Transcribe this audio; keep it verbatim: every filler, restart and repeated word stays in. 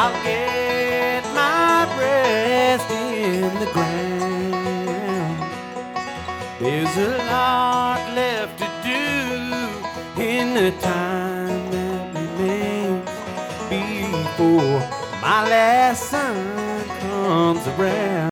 I'll get my rest in the ground. There's a lot left to do in the time that remains before my last son comes around.